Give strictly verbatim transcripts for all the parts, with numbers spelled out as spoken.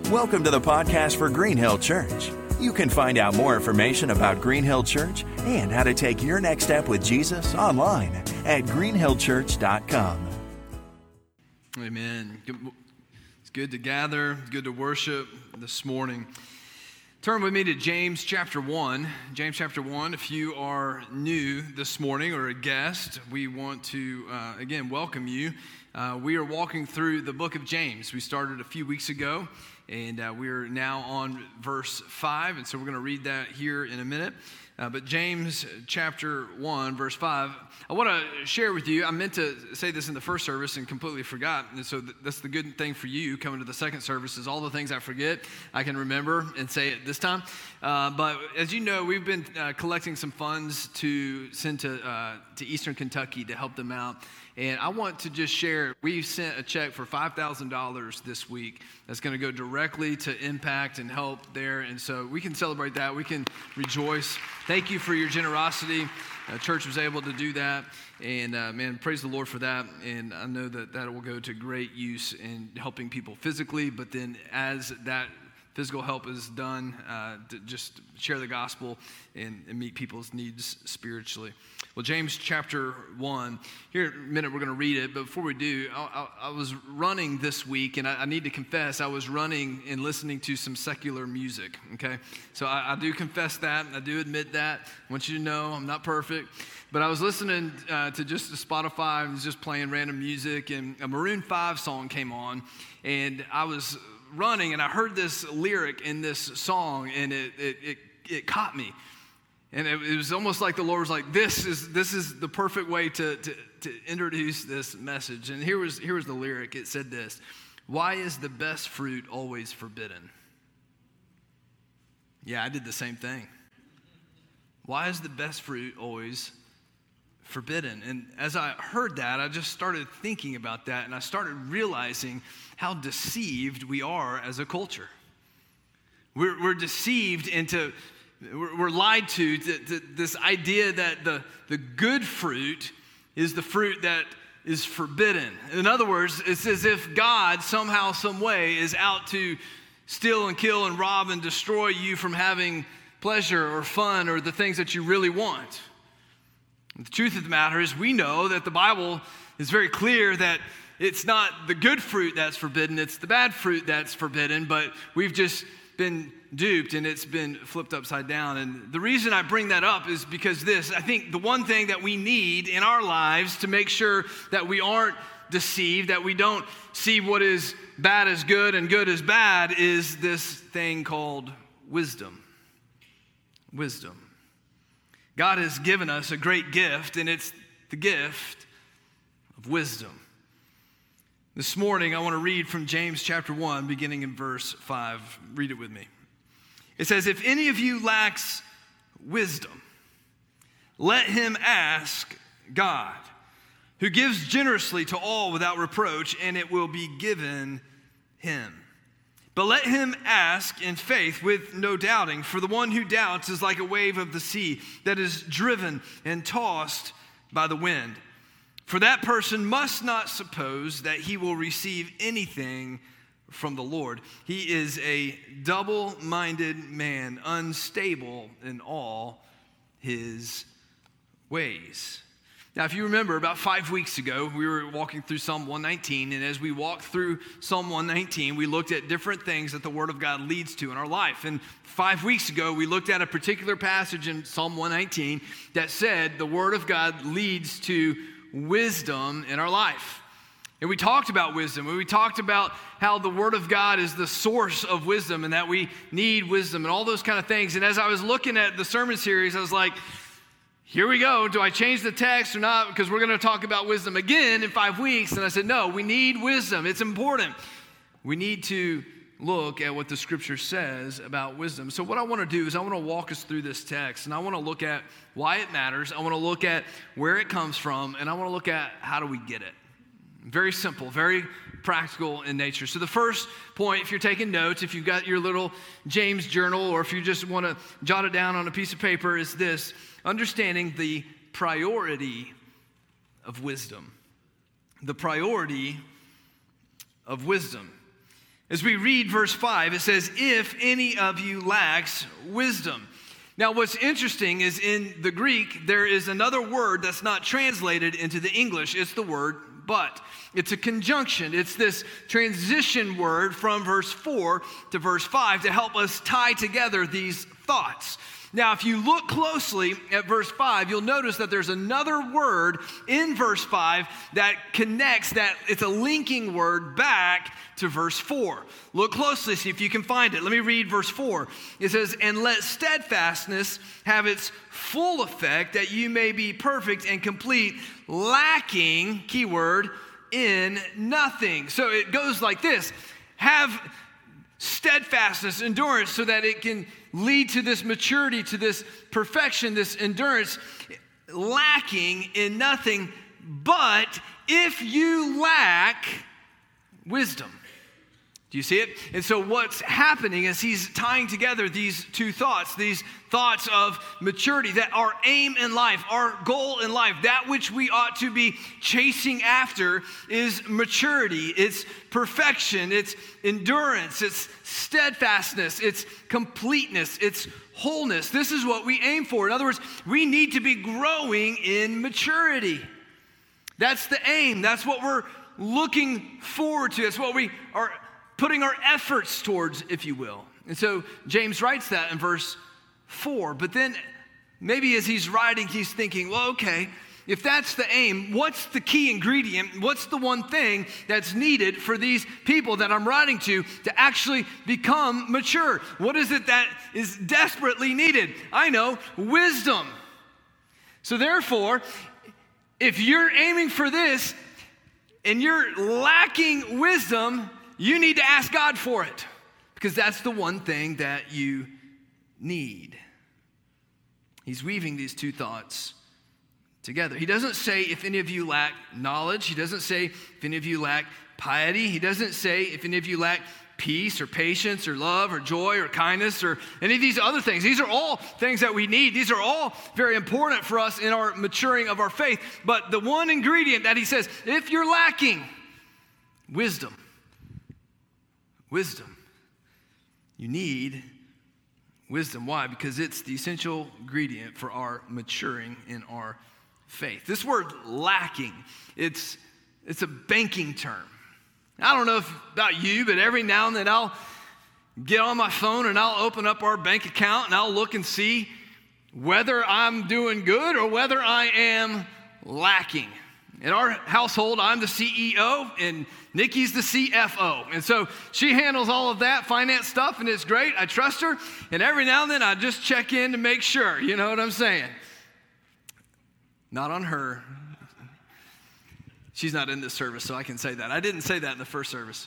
Welcome to the podcast for Green Hill Church. You can find out more information about Green Hill Church and how to take your next step with Jesus online at green hill church dot com. Amen. It's good to gather, good to worship this morning. Turn with me to James chapter one. James chapter one, if you are new this morning or a guest, we want to, uh, again, welcome you. Uh, we are walking through the book of James. We started a few weeks ago, and uh, we're now on verse five, and so we're going to read that here in a minute. Uh, but James chapter one, verse five, I want to share with you, I meant to say this in the first service and completely forgot, and so th- that's the good thing for you coming to the second service is all the things I forget, I can remember and say it this time. Uh, but as you know, we've been uh, collecting some funds to send to, uh, to Eastern Kentucky to help them out. And I want to just share, we sent a check for five thousand dollars this week that's going to go directly to impact and help there. And so we can celebrate that. We can rejoice. Thank you for your generosity. The church was able to do that. And uh, man, praise the Lord for that. And I know that that will go to great use in helping people physically. But then as that physical help is done, uh, to just share the gospel and, and meet people's needs spiritually. Well, James chapter one, here in a minute we're going to read it, but before we do, I, I, I was running this week, and I, I need to confess, I was running and listening to some secular music, okay? So I, I do confess that, I do admit that. I want you to know I'm not perfect, but I was listening uh, to just Spotify, and was just playing random music, and a Maroon five song came on, and I was running, and I heard this lyric in this song, and it it it, it caught me. And it, it was almost like the Lord was like, this is this is the perfect way to, to, to introduce this message. And here was, here was the lyric. It said this: why is the best fruit always forbidden? Yeah, I did the same thing. Why is the best fruit always forbidden? And as I heard that, I just started thinking about that, and I started realizing how deceived we are as a culture. We're, we're deceived into... We're lied to, to, to this idea that the, the good fruit is the fruit that is forbidden. In other words, it's as if God somehow, some way is out to steal and kill and rob and destroy you from having pleasure or fun or the things that you really want. And the truth of the matter is we know that the Bible is very clear that it's not the good fruit that's forbidden, it's the bad fruit that's forbidden, but we've just been duped and it's been flipped upside down. And the reason I bring that up is because this, I think the one thing that we need in our lives to make sure that we aren't deceived, that we don't see what is bad as good and good as bad, is this thing called wisdom. Wisdom. God has given us a great gift, and it's the gift of wisdom. This morning, I want to read from James chapter one, beginning in verse five. Read it with me. It says, if any of you lacks wisdom, let him ask God, who gives generously to all without reproach, and it will be given him. But let him ask in faith with no doubting, for the one who doubts is like a wave of the sea that is driven and tossed by the wind. For that person must not suppose that he will receive anything from the Lord. He is a double-minded man, unstable in all his ways. Now, if you remember, about five weeks ago, we were walking through Psalm one nineteen, and as we walked through Psalm one nineteen, we looked at different things that the Word of God leads to in our life. And five weeks ago, we looked at a particular passage in Psalm one nineteen that said the Word of God leads to wisdom in our life. And we talked about wisdom, and we talked about how the Word of God is the source of wisdom and that we need wisdom and all those kind of things. And as I was looking at the sermon series, I was like, here we go. Do I change the text or not? Because we're going to talk about wisdom again in five weeks. And I said, no, we need wisdom. It's important. We need to look at what the Scripture says about wisdom. So what I want to do is I want to walk us through this text, and I want to look at why it matters. I want to look at where it comes from, and I want to look at how do we get it. Very simple, very practical in nature. So the first point, if you're taking notes, if you've got your little James journal, or if you just want to jot it down on a piece of paper, is this: understanding the priority of wisdom. The priority of wisdom. As we read verse five, it says, if any of you lacks wisdom. Now, what's interesting is in the Greek, there is another word that's not translated into the English. It's the word but. It's a conjunction. It's this transition word from verse four to verse five to help us tie together these thoughts. Now, if you look closely at verse five, you'll notice that there's another word in verse five that connects, that it's a linking word back to verse four. Look closely, see if you can find it. Let me read verse four. It says, and let steadfastness have its full effect, that you may be perfect and complete, lacking, keyword, in nothing. So it goes like this. Have steadfastness, endurance, so that it can lead to this maturity, to this perfection, this endurance, lacking in nothing. But if you lack wisdom. Do you see it? And so what's happening is he's tying together these two thoughts, these thoughts of maturity, that our aim in life, our goal in life, that which we ought to be chasing after is maturity, it's perfection, it's endurance, it's steadfastness, it's completeness, it's wholeness. This is what we aim for. In other words, we need to be growing in maturity. That's the aim. That's what we're looking forward to. It's what we are putting our efforts towards, if you will. And so James writes that in verse four. But then maybe as he's writing, he's thinking, well, okay, if that's the aim, what's the key ingredient? What's the one thing that's needed for these people that I'm writing to to actually become mature? What is it that is desperately needed? I know, wisdom. So therefore, if you're aiming for this and you're lacking wisdom, you need to ask God for it, because that's the one thing that you need. He's weaving these two thoughts together. He doesn't say if any of you lack knowledge. He doesn't say if any of you lack piety. He doesn't say if any of you lack peace or patience or love or joy or kindness or any of these other things. These are all things that we need. These are all very important for us in our maturing of our faith. But the one ingredient that he says, if you're lacking wisdom, Wisdom. You need wisdom. Why? Because it's the essential ingredient for our maturing in our faith. This word lacking, it's, it's a banking term. I don't know if about you, but every now and then I'll get on my phone and I'll open up our bank account and I'll look and see whether I'm doing good or whether I am lacking. In our household, I'm the C E O and Nikki's the C F O. And so she handles all of that finance stuff, and it's great. I trust her. And every now and then I just check in to make sure. You know what I'm saying? Not on her. She's not in this service, so I can say that. I didn't say that in the first service.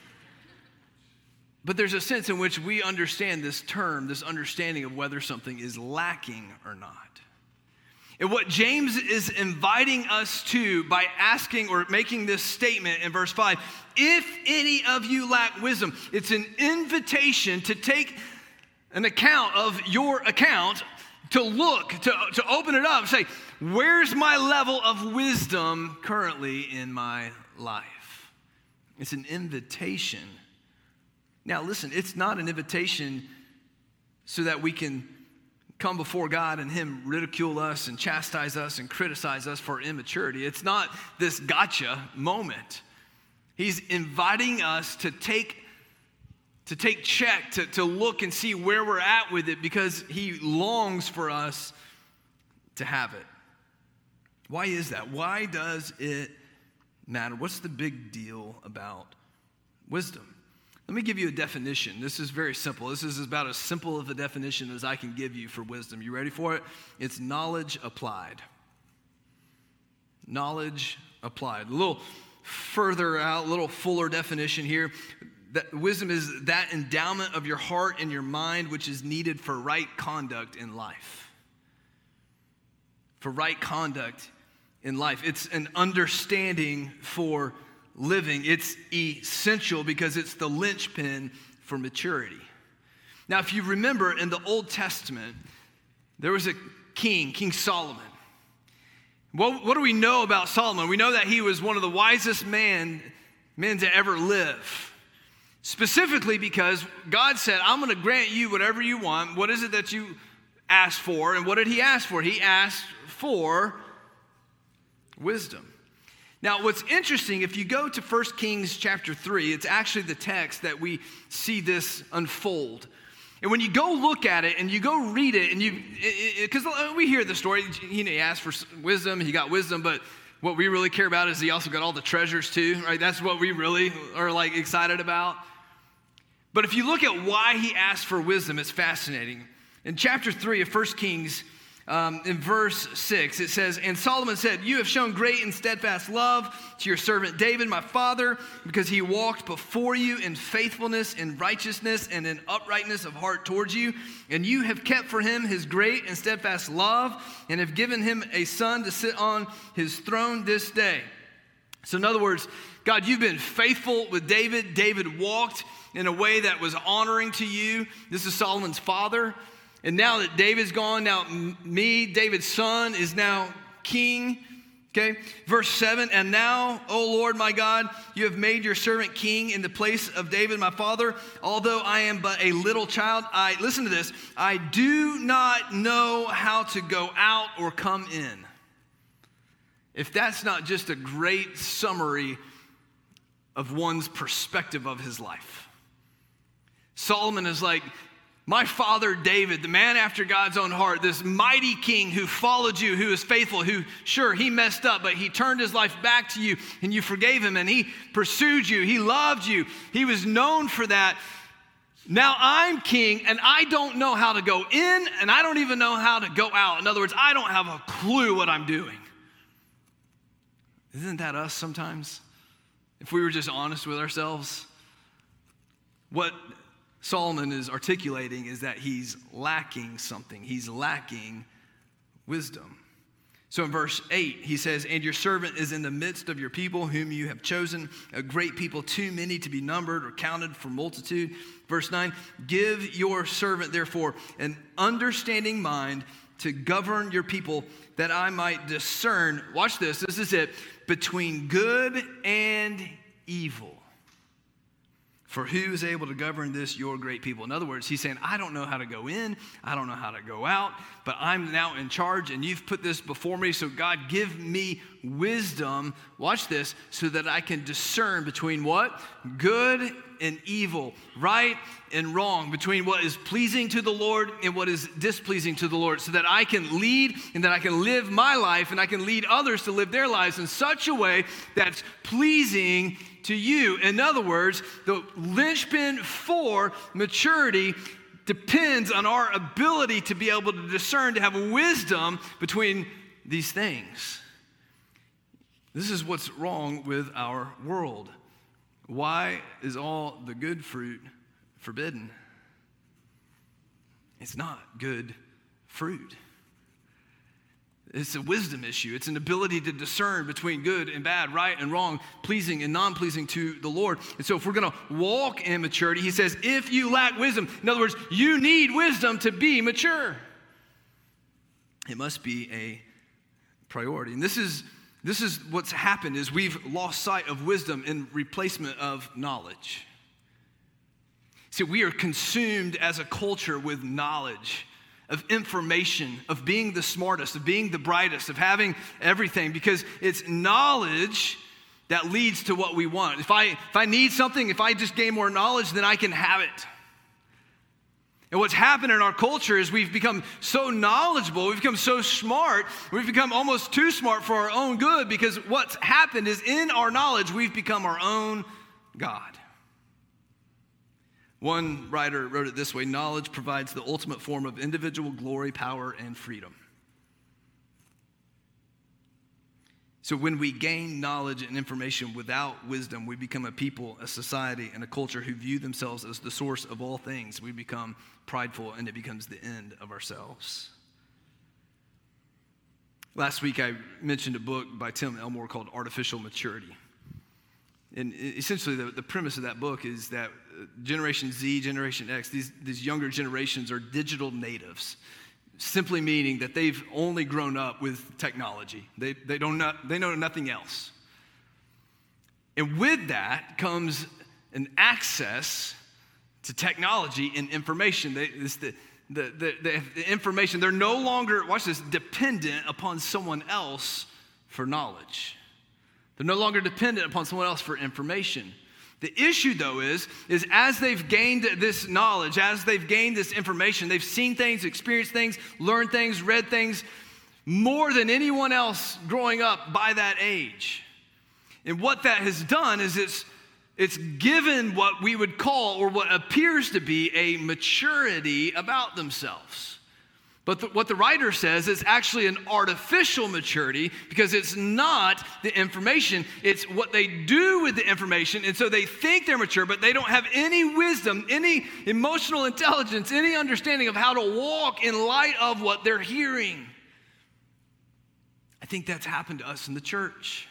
But there's a sense in which we understand this term, this understanding of whether something is lacking or not. And what James is inviting us to by asking or making this statement in verse five, if any of you lack wisdom, it's an invitation to take an account of your account, to look, to, to open it up and say, where's my level of wisdom currently in my life? It's an invitation. Now listen, it's not an invitation so that we can come before God and him ridicule us and chastise us and criticize us for immaturity. It's not this gotcha moment. He's inviting us to take to take check, to, to look and see where we're at with it, because he longs for us to have it. Why is that? Why does it matter? What's the big deal about wisdom? Let me give you a definition. This is very simple. This is about as simple of a definition as I can give you for wisdom. You ready for it? It's knowledge applied. Knowledge applied. A little further out, a little fuller definition here. That wisdom is that endowment of your heart and your mind which is needed for right conduct in life. For right conduct in life. It's an understanding for living. It's essential because it's the linchpin for maturity. Now, if you remember in the Old Testament, there was a king, King Solomon. What, what do we know about Solomon? We know that he was one of the wisest man, men to ever live. Specifically because God said, I'm going to grant you whatever you want. What is it that you asked for? And what did he ask for? He asked for wisdom. Now, what's interesting, if you go to First Kings chapter three, it's actually the text that we see this unfold. And when you go look at it and you go read it, and you, because we hear the story, you know, he asked for wisdom, he got wisdom, but what we really care about is he also got all the treasures too, right? That's what we really are like excited about. But if you look at why he asked for wisdom, it's fascinating. In chapter three of First Kings, um, in verse six, it says, and Solomon said, you have shown great and steadfast love to your servant David, my father, because he walked before you in faithfulness, in righteousness, and in uprightness of heart towards you. And you have kept for him his great and steadfast love, and have given him a son to sit on his throne this day. So in other words, God, you've been faithful with David. David walked in a way that was honoring to you. This is Solomon's father. And now that David's gone, now me, David's son, is now king. Okay, verse seven, and now, O Lord my God, you have made your servant king in the place of David my father. Although I am but a little child, I, listen to this, I do not know how to go out or come in. If that's not just a great summary of one's perspective of his life. Solomon is like, my father David, the man after God's own heart, this mighty king who followed you, who is faithful, who, sure, he messed up, but he turned his life back to you and you forgave him and he pursued you. He loved you. He was known for that. Now I'm king and I don't know how to go in and I don't even know how to go out. In other words, I don't have a clue what I'm doing. Isn't that us sometimes? If we were just honest with ourselves, what Solomon is articulating is that he's lacking something. He's lacking wisdom. So in verse eight, he says, and your servant is in the midst of your people whom you have chosen, a great people, too many to be numbered or counted for multitude. Verse nine, give your servant, therefore, an understanding mind to govern your people, that I might discern, watch this, this is it, between good and evil. For who is able to govern this, your great people? In other words, he's saying, I don't know how to go in, I don't know how to go out, but I'm now in charge and you've put this before me. So God, give me wisdom, watch this, so that I can discern between what? Good and evil, right and wrong, between what is pleasing to the Lord and what is displeasing to the Lord, so that I can lead and that I can live my life and I can lead others to live their lives in such a way that's pleasing to you. In other words, the linchpin for maturity depends on our ability to be able to discern, to have wisdom between these things. This is what's wrong with our world. Why is all the good fruit forbidden? It's not good fruit. It's a wisdom issue. It's an ability to discern between good and bad, right and wrong, pleasing and non-pleasing to the Lord. And so if we're going to walk in maturity, he says, if you lack wisdom, in other words, you need wisdom to be mature. It must be a priority. And this is This is what's happened is we've lost sight of wisdom in replacement of knowledge. See, we are consumed as a culture with knowledge, of information, of being the smartest, of being the brightest, of having everything, because it's knowledge that leads to what we want. If I, if I need something, if I just gain more knowledge, then I can have it. And what's happened in our culture is we've become so knowledgeable, we've become so smart, we've become almost too smart for our own good, because what's happened is in our knowledge, we've become our own God. One writer wrote it this way: knowledge provides the ultimate form of individual glory, power, and freedom. So when we gain knowledge and information without wisdom, we become a people, a society, and a culture who view themselves as the source of all things. We become prideful, and it becomes the end of ourselves. Last week, I mentioned a book by Tim Elmore called Artificial Maturity. And essentially, the, the premise of that book is that Generation Z, Generation X, these, these younger generations are digital natives. Simply meaning that they've only grown up with technology. They, they, don't know, they know nothing else. And with that comes an access to technology and information. They, it's the, the, the, the, the information, they're no longer, watch this, dependent upon someone else for knowledge. They're no longer dependent upon someone else for information. The issue, though, is, is as they've gained this knowledge, as they've gained this information, they've seen things, experienced things, learned things, read things, more than anyone else growing up by that age. And what that has done is it's, it's given what we would call, or what appears to be, a maturity about themselves. But the, what the writer says is actually an artificial maturity, because it's not the information, it's what they do with the information. And so they think they're mature, but they don't have any wisdom, any emotional intelligence, any understanding of how to walk in light of what they're hearing. I think that's happened to us in the church.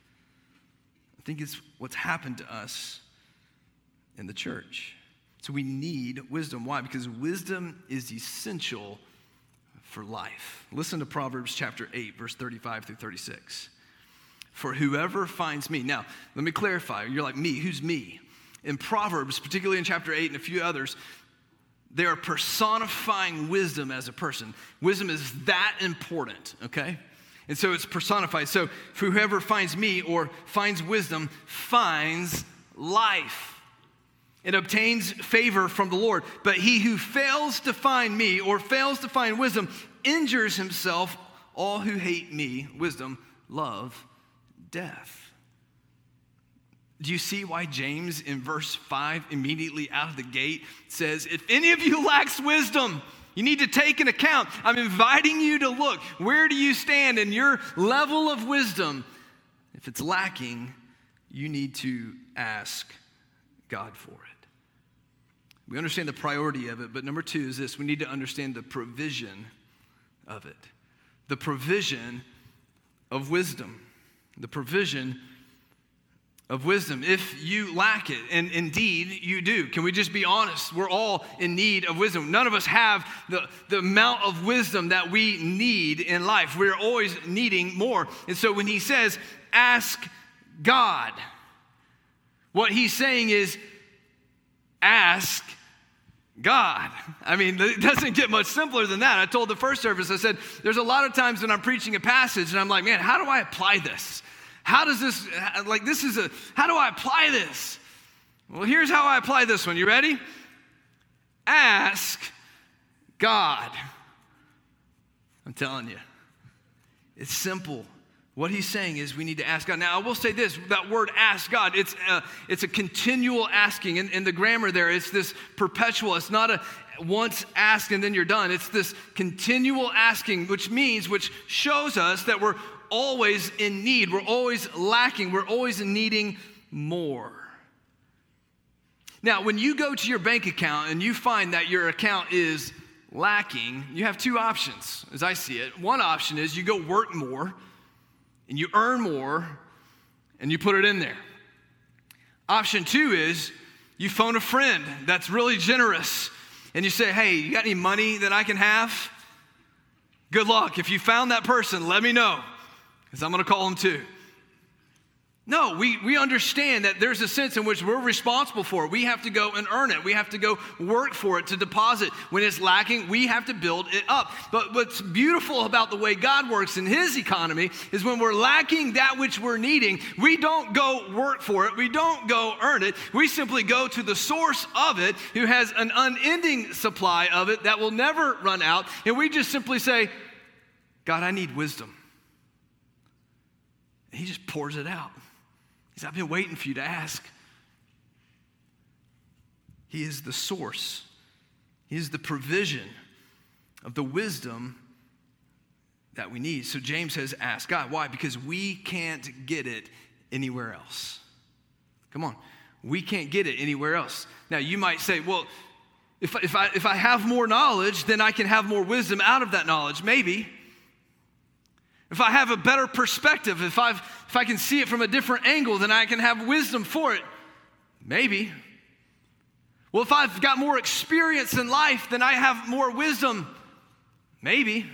I think it's what's happened to us in the church. So we need wisdom. Why? Because wisdom is essential for life. Listen to Proverbs chapter eight, verse thirty-five through thirty-six. For whoever finds me. Now, let me clarify. You're like, me, who's me? In Proverbs, particularly in chapter eight and a few others, they are personifying wisdom as a person. Wisdom is that important, okay? And so it's personified. So for whoever finds me or finds wisdom finds life. It obtains favor from the Lord. But he who fails to find me or fails to find wisdom injures himself. All who hate me, wisdom, love death. Do you see why James in verse five, immediately out of the gate, says, if any of you lacks wisdom, you need to take an account. I'm inviting you to look. Where do you stand in your level of wisdom? If it's lacking, you need to ask God for it. We understand the priority of it, but number two is this: we need to understand the provision of it. The provision of wisdom. The provision of wisdom. If you lack it, and indeed you do, can we just be honest? We're all in need of wisdom. None of us have the, the amount of wisdom that we need in life. We're always needing more. And so when he says, ask God, what he's saying is, ask God. I mean, it doesn't get much simpler than that. I told the first service, I said, there's a lot of times when I'm preaching a passage and I'm like, man, how do I apply this? How does this, like this is a, how do I apply this? Well, here's how I apply this one. You ready? Ask God. I'm telling you, it's simple. What he's saying is we need to ask God. Now, I will say this, that word ask God, it's a, it's a continual asking. In, in the grammar there, it's this perpetual. It's not a once ask and then you're done. It's this continual asking, which means, which shows us that we're always in need. We're always lacking. We're always needing more. Now, when you go to your bank account and you find that your account is lacking, you have two options, as I see it. One option is you go work more, and you earn more, and you put it in there. Option two is you phone a friend that's really generous, and you say, hey, you got any money that I can have? Good luck. If you found that person, let me know, because I'm going to call them too. No, we, we understand that there's a sense in which we're responsible for it. We have to go and earn it. We have to go work for it, to deposit. When it's lacking, we have to build it up. But what's beautiful about the way God works in his economy is when we're lacking that which we're needing, we don't go work for it. We don't go earn it. We simply go to the source of it, who has an unending supply of it that will never run out. And we just simply say, God, I need wisdom. And he just pours it out. He said, I've been waiting for you to ask. He is the source. He is the provision of the wisdom that we need. So James says, ask God. Why? Because we can't get it anywhere else. Come on. We can't get it anywhere else. Now, you might say, well, if, if, I, if I have more knowledge, then I can have more wisdom out of that knowledge. Maybe. If I have a better perspective, if, I've, if I can see it from a different angle, then I can have wisdom for it. Maybe. Well, if I've got more experience in life, then I have more wisdom. Maybe.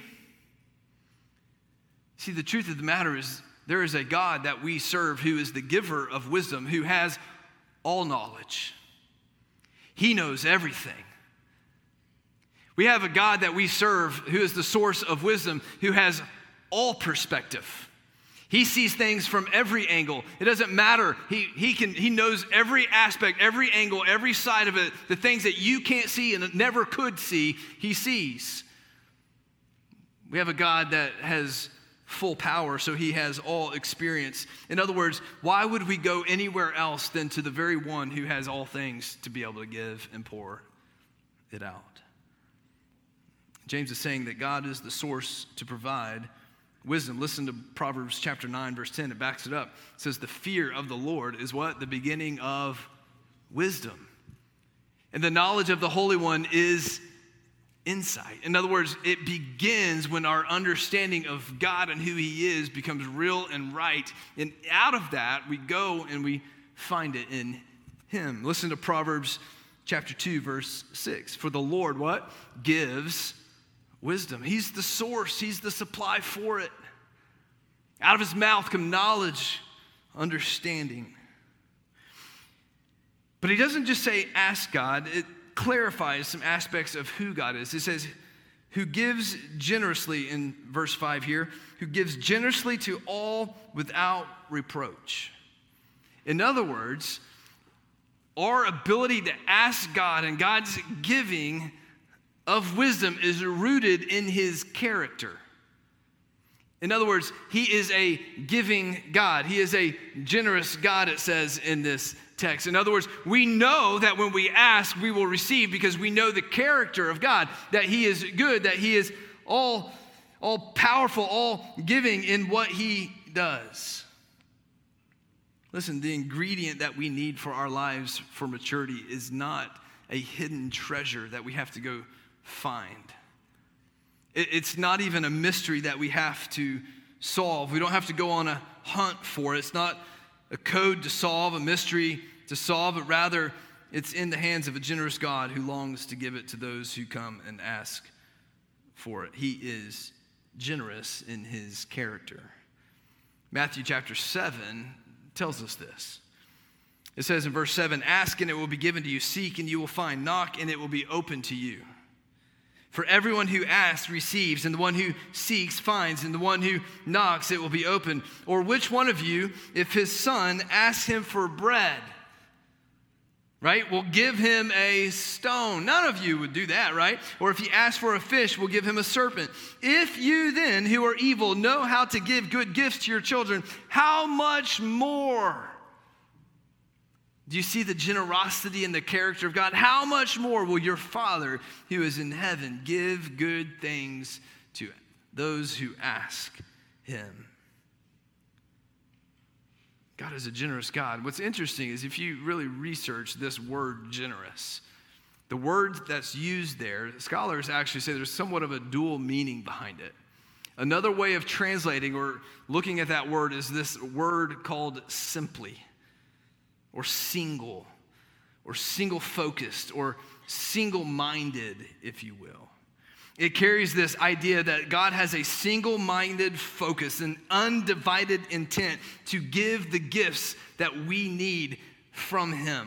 See, the truth of the matter is there is a God that we serve who is the giver of wisdom, who has all knowledge. He knows everything. We have a God that we serve who is the source of wisdom, who has all perspective. He sees things from every angle. It doesn't matter. He, he, can, he knows every aspect, every angle, every side of it. The things that you can't see and never could see, he sees. We have a God that has full power, so he has all experience. In other words, why would we go anywhere else than to the very one who has all things to be able to give and pour it out? James is saying that God is the source to provide wisdom. Listen to Proverbs chapter nine, verse ten. It backs it up. It says, the fear of the Lord is what? The beginning of wisdom. And the knowledge of the Holy One is insight. In other words, it begins when our understanding of God and who he is becomes real and right. And out of that, we go and we find it in him. Listen to Proverbs chapter two, verse six. For the Lord, what? Gives wisdom. He's the source. He's the supply for it. Out of his mouth come knowledge, understanding. But he doesn't just say, ask God. It clarifies some aspects of who God is. It says, who gives generously, in verse five here, who gives generously to all without reproach. In other words, our ability to ask God and God's giving of wisdom is rooted in his character. In other words, he is a giving God. He is a generous God, it says in this text. In other words, we know that when we ask, we will receive because we know the character of God, that he is good, that he is all, all powerful, all giving in what he does. Listen, the ingredient that we need for our lives for maturity is not a hidden treasure that we have to go find. It's not even a mystery that we have to solve. We don't have to go on a hunt for it. It's not a code to solve, a mystery to solve, but rather it's in the hands of a generous God who longs to give it to those who come and ask for it. He is generous in his character. Matthew chapter seven tells us this. It says in verse seven, ask and it will be given to you, seek and you will find, knock and it will be open to you. For everyone who asks receives, and the one who seeks finds, and the one who knocks it will be open. Or which one of you, if his son asks him for bread, right, will give him a stone? None of you would do that, right? Or if he asks for a fish, will give him a serpent. If you then, who are evil, know how to give good gifts to your children, how much more? Do you see the generosity and the character of God? How much more will your Father who is in heaven give good things to those who ask him? God is a generous God. What's interesting is if you really research this word generous, the word that's used there, scholars actually say there's somewhat of a dual meaning behind it. Another way of translating or looking at that word is this word called simply, or single, or single-focused, or single-minded, if you will. It carries this idea that God has a single-minded focus, an undivided intent to give the gifts that we need from him.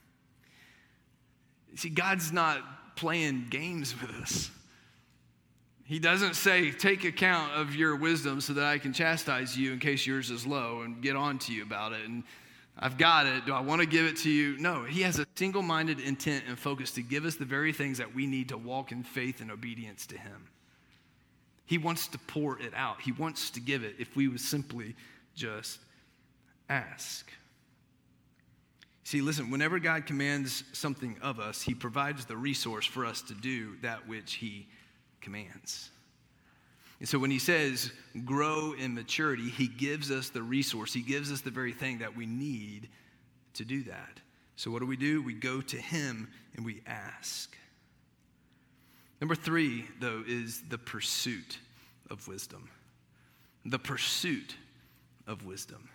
See, God's not playing games with us. He doesn't say, take account of your wisdom so that I can chastise you in case yours is low and get on to you about it. And I've got it. Do I want to give it to you? No, he has a single-minded intent and focus to give us the very things that we need to walk in faith and obedience to him. He wants to pour it out. He wants to give it if we would simply just ask. See, listen, whenever God commands something of us, he provides the resource for us to do that which he commands. And so when he says grow in maturity, he gives us the resource. He gives us the very thing that we need to do that. So what do we do? We go to him and we ask. Number three, though, is the pursuit of wisdom. The pursuit of wisdom.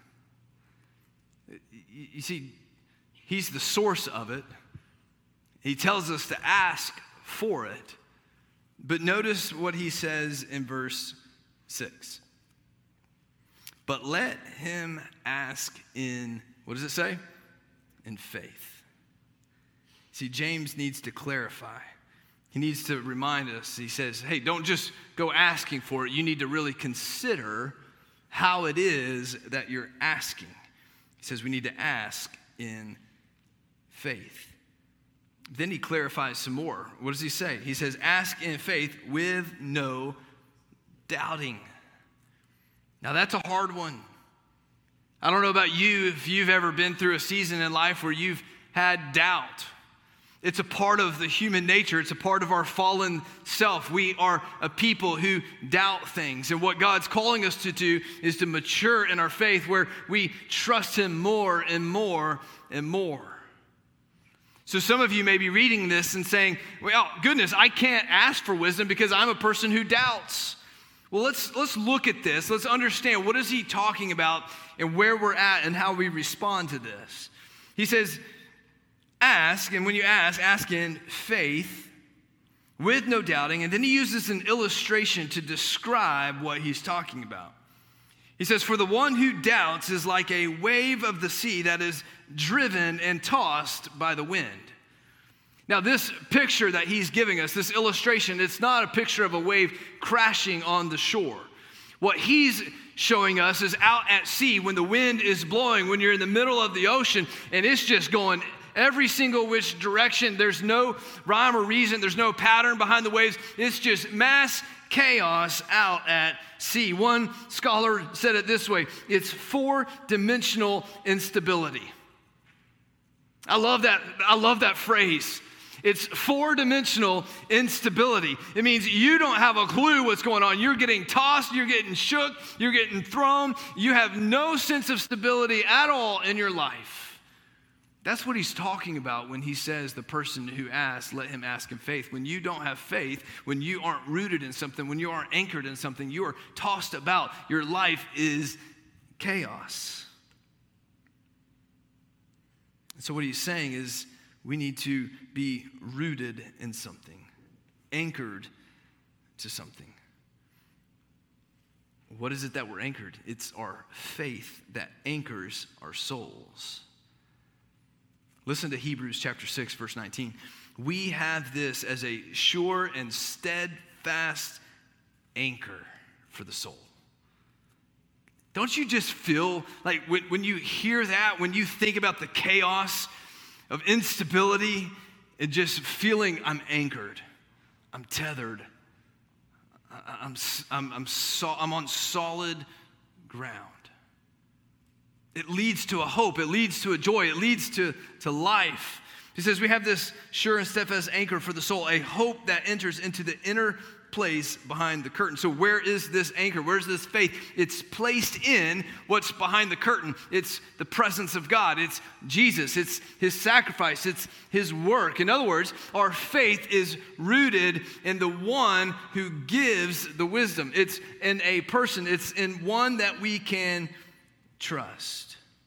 You see, he's the source of it. He tells us to ask for it. But notice what he says in verse six. But let him ask in, what does it say? in faith. See, James needs to clarify. He needs to remind us. He says, hey, don't just go asking for it. You need to really consider how it is that you're asking. He says we need to ask in faith. Then he clarifies some more. What does he say? He says, ask in faith with no doubting. Now that's a hard one. I don't know about you if you've ever been through a season in life where you've had doubt. It's a part of the human nature. It's a part of our fallen self. We are a people who doubt things. And what God's calling us to do is to mature in our faith where we trust him more and more and more. So some of you may be reading this and saying, well, goodness, I can't ask for wisdom because I'm a person who doubts. Well, let's, let's look at this. Let's understand what is he talking about and where we're at and how we respond to this. He says, ask, and when you ask, ask in faith with no doubting. And then he uses an illustration to describe what he's talking about. He says, for the one who doubts is like a wave of the sea that is driven and tossed by the wind. Now, this picture that he's giving us, this illustration, it's not a picture of a wave crashing on the shore. What he's showing us is out at sea when the wind is blowing, when you're in the middle of the ocean, and it's just going every single which direction. There's no rhyme or reason. There's no pattern behind the waves. It's just mass chaos out at sea. One scholar said it this way: it's four-dimensional instability. I love that. I love that phrase. It's four-dimensional instability. It means you don't have a clue what's going on. You're getting tossed, you're getting shook, you're getting thrown. You have no sense of stability at all in your life. That's what he's talking about when he says the person who asks, let him ask in faith. When you don't have faith, when you aren't rooted in something, when you aren't anchored in something, you are tossed about. Your life is chaos. So what he's saying is we need to be rooted in something, anchored to something. What is it that we're anchored? It's our faith that anchors our souls. Listen to Hebrews chapter six, verse nineteen. We have this as a sure and steadfast anchor for the soul. Don't you just feel like when, when you hear that, when you think about the chaos of instability and just feeling I'm anchored, I'm tethered, I'm, I'm, I'm, so, I'm on solid ground. It leads to a hope. It leads to a joy. It leads to, to life. He says we have this sure and steadfast anchor for the soul, a hope that enters into the inner place behind the curtain. So where is this anchor? Where's this faith? It's placed in what's behind the curtain. It's the presence of God. It's Jesus. It's his sacrifice. It's his work. In other words, our faith is rooted in the one who gives the wisdom. It's in a person. It's in one that we can trust.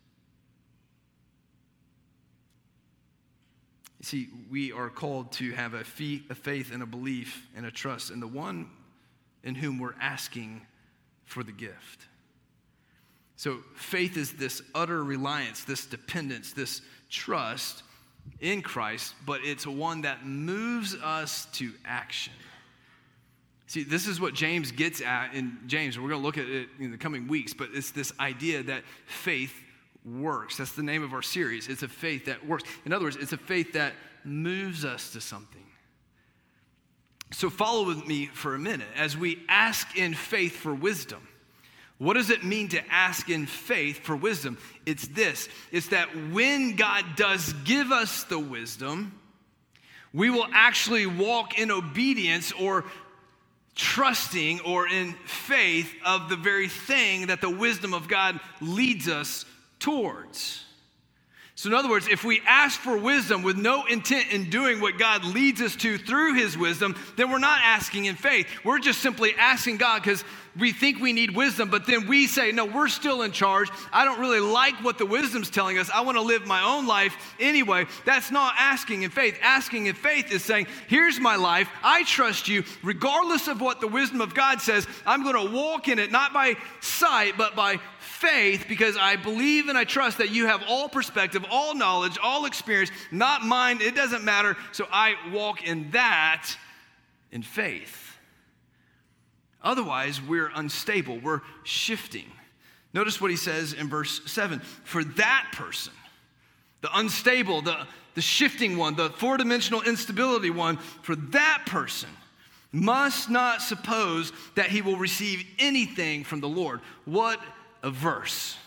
See, we are called to have a faith and a belief and a trust in the one in whom we're asking for the gift. So faith is this utter reliance, this dependence, this trust in Christ, but it's one that moves us to action. See, this is what James gets at in James, and we're going to look at it in the coming weeks, but it's this idea that faith works. That's the name of our series. It's a faith that works. In other words, it's a faith that moves us to something. So follow with me for a minute. As we ask in faith for wisdom, what does it mean to ask in faith for wisdom? It's this. It's that when God does give us the wisdom, we will actually walk in obedience or trusting or in faith of the very thing that the wisdom of God leads us towards. So in other words, if we ask for wisdom with no intent in doing what God leads us to through his wisdom, then we're not asking in faith. We're just simply asking God because we think we need wisdom, but then we say, no, we're still in charge. I don't really like what the wisdom's telling us. I want to live my own life anyway. That's not asking in faith. Asking in faith is saying, here's my life. I trust you. Regardless of what the wisdom of God says, I'm going to walk in it, not by sight, but by faith, because I believe and I trust that you have all perspective, all knowledge, all experience, not mine. It doesn't matter. So I walk in that in faith. Otherwise, we're unstable. We're shifting. Notice what he says in verse seven. For that person, the unstable, the, the shifting one, the four-dimensional instability one, for that person must not suppose that he will receive anything from the Lord. What a verse.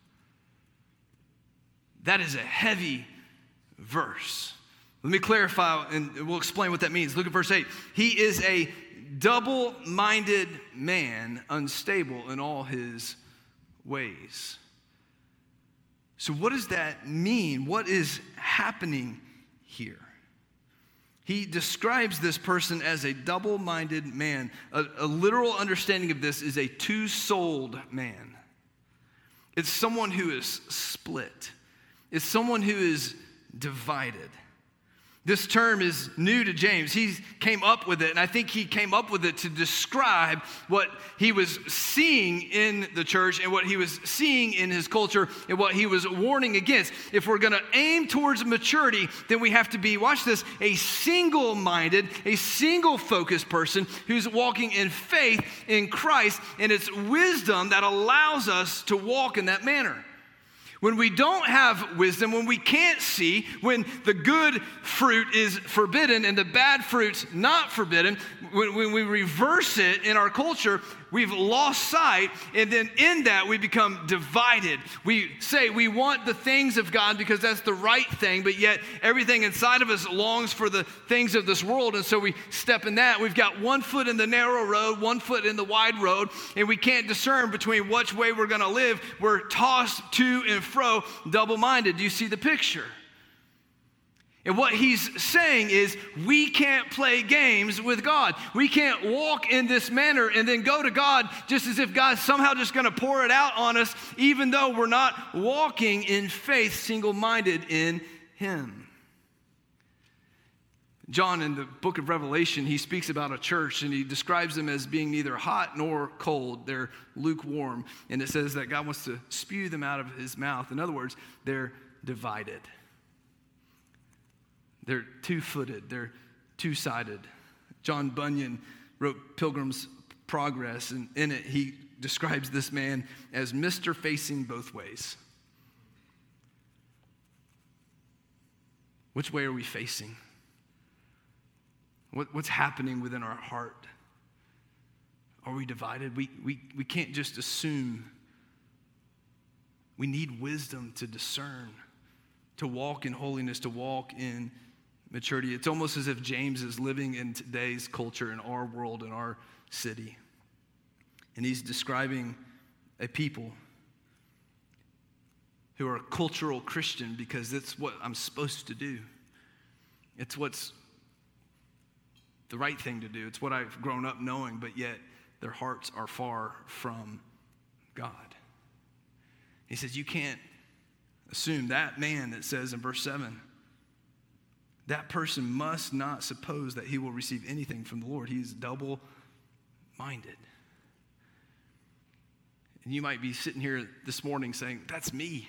That is a heavy verse. Let me clarify and we'll explain what that means. Look at verse eight. He is a double-minded man, unstable in all his ways. So what does that mean? What is happening here? He describes this person as a double-minded man. A, a literal understanding of this is a two-souled man. It's someone who is split. It's someone who is divided. This term is new to James. He came up with it, and I think he came up with it to describe what he was seeing in the church and what he was seeing in his culture and what he was warning against. If we're going to aim towards maturity, then we have to be, watch this, a single-minded, a single-focused person who's walking in faith in Christ, and it's wisdom that allows us to walk in that manner. When we don't have wisdom, when we can't see, when the good fruit is forbidden and the bad fruit's not forbidden, when, when we reverse it in our culture, we've lost sight, and then in that we become divided. We say we want the things of God because that's the right thing, but yet everything inside of us longs for the things of this world, and so we step in that. We've got one foot in the narrow road, one foot in the wide road, and we can't discern between which way we're going to live. We're tossed to and fro, double-minded. Do you see the picture? And what he's saying is we can't play games with God. We can't walk in this manner and then go to God just as if God's somehow just going to pour it out on us, even though we're not walking in faith, single-minded in him. John, in the book of Revelation, he speaks about a church and he describes them as being neither hot nor cold. They're lukewarm. And it says that God wants to spew them out of his mouth. In other words, they're divided. They're two-footed. They're two-sided. John Bunyan wrote Pilgrim's Progress, and in it he describes this man as Mister Facing Both Ways. Which way are we facing? What, what's happening within our heart? Are we divided? We, we, we can't just assume. We need wisdom to discern, to walk in holiness, to walk in maturity. It's almost as if James is living in today's culture, in our world, in our city. And he's describing a people who are cultural Christian because it's what I'm supposed to do. It's what's the right thing to do. It's what I've grown up knowing, but yet their hearts are far from God. He says you can't assume that man that says in verse seven, that person must not suppose that he will receive anything from the Lord. He's double-minded. And you might be sitting here this morning saying, that's me.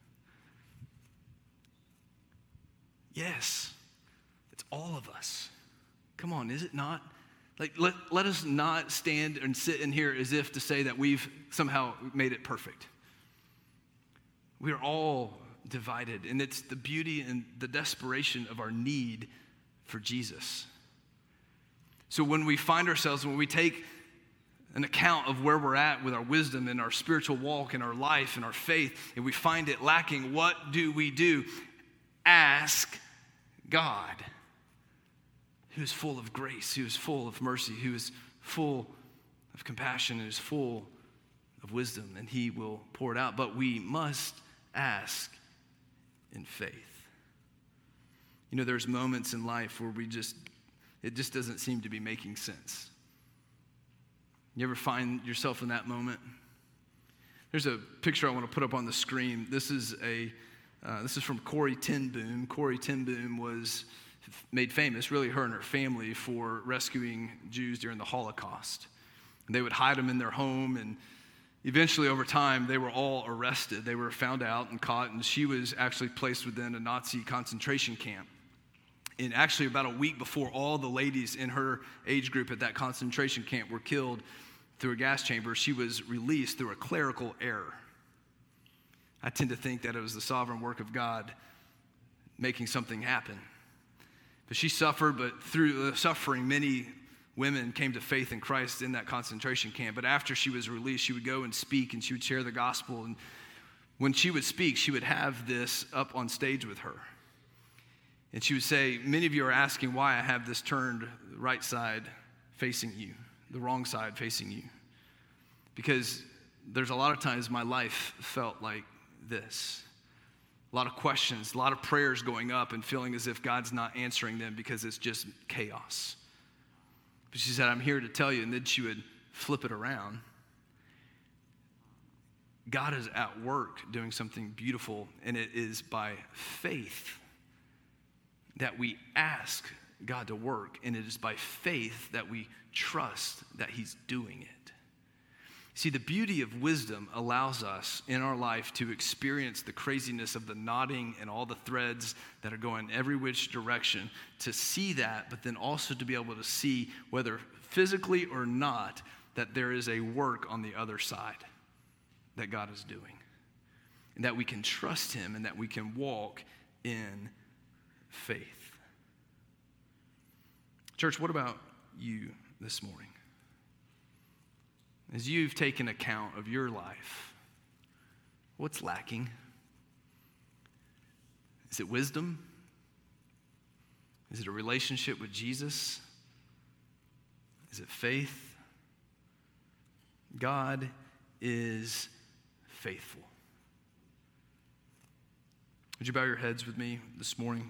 Yes, it's all of us. Come on, is it not? Like, let, let us not stand and sit in here as if to say that we've somehow made it perfect. We are all divided, and it's the beauty and the desperation of our need for Jesus. So when we find ourselves, when we take an account of where we're at with our wisdom and our spiritual walk and our life and our faith, and we find it lacking, what do we do? Ask God, who is full of grace, who is full of mercy, who is full of compassion, and is full of wisdom, and he will pour it out. But we must ask in faith. You know, there's moments in life where we just, it just doesn't seem to be making sense. You ever find yourself in that moment? There's a picture I want to put up on the screen. This is a uh, this is from Corrie ten Boom. Corrie ten Boom was made famous, really her and her family, for rescuing Jews during the Holocaust. And they would hide them in their home, and eventually over time they were all arrested. They were found out and caught, and she was actually placed within a Nazi concentration camp. And actually about a week before all the ladies in her age group at that concentration camp were killed through a gas chamber, she was released through a clerical error. I tend to think that it was the sovereign work of God making something happen. But she suffered, but through the suffering, many women came to faith in Christ in that concentration camp. But after she was released, she would go and speak, and she would share the gospel. And when she would speak, she would have this up on stage with her. And she would say, many of you are asking why I have this turned right side facing you, the wrong side facing you. Because there's a lot of times my life felt like this. A lot of questions, a lot of prayers going up and feeling as if God's not answering them because it's just chaos. But she said, I'm here to tell you, and then she would flip it around. God is at work doing something beautiful, and it is by faith that we ask God to work, and it is by faith that we trust that he's doing it. See, the beauty of wisdom allows us in our life to experience the craziness of the knotting and all the threads that are going every which direction, to see that, but then also to be able to see, whether physically or not, that there is a work on the other side that God is doing, and that we can trust him and that we can walk in faith. Church, what about you this morning? As you've taken account of your life, what's lacking? Is it wisdom? Is it a relationship with Jesus? Is it faith? God is faithful. Would you bow your heads with me this morning?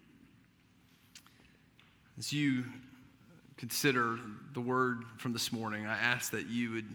As you consider the word from this morning, I ask that you would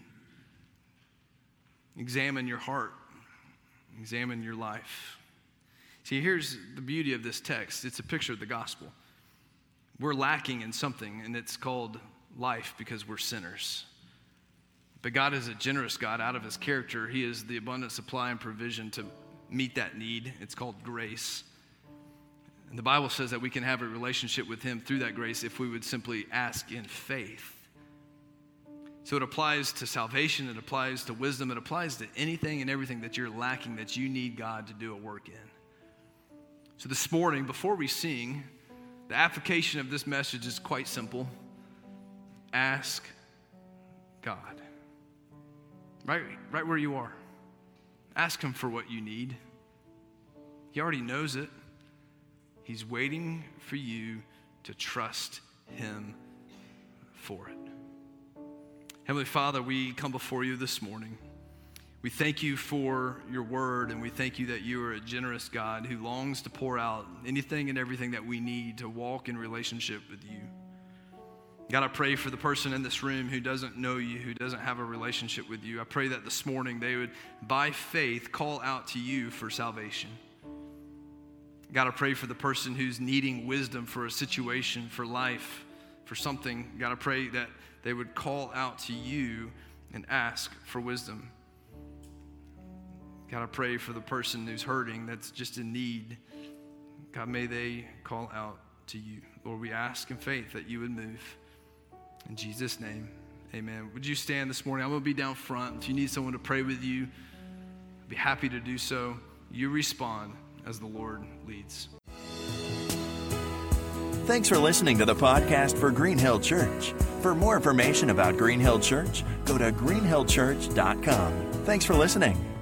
examine your heart, examine your life. See, here's the beauty of this text. It's a picture of the gospel. We're lacking in something, and it's called life because we're sinners. But God is a generous God. Out of his character, he is the abundant supply and provision to meet that need. It's called grace. And the Bible says that we can have a relationship with him through that grace if we would simply ask in faith. So it applies to salvation, it applies to wisdom, it applies to anything and everything that you're lacking that you need God to do a work in. So this morning, before we sing, the application of this message is quite simple. Ask God. Right, right where you are. Ask him for what you need. He already knows it. He's waiting for you to trust him for it. Heavenly Father, we come before you this morning. We thank you for your word, and we thank you that you are a generous God who longs to pour out anything and everything that we need to walk in relationship with you. God, I pray for the person in this room who doesn't know you, who doesn't have a relationship with you. I pray that this morning they would, by faith, call out to you for salvation. God, I pray for the person who's needing wisdom for a situation, for life, for something. God, I pray that they would call out to you and ask for wisdom. God, I pray for the person who's hurting, that's just in need. God, may they call out to you. Lord, we ask in faith that you would move. In Jesus' name, amen. Would you stand this morning? I'm going to be down front. If you need someone to pray with you, I'd be happy to do so. You respond as the Lord leads. Thanks for listening to the podcast for Green Hill Church. For more information about Green Hill Church, go to green hill church dot com. Thanks for listening.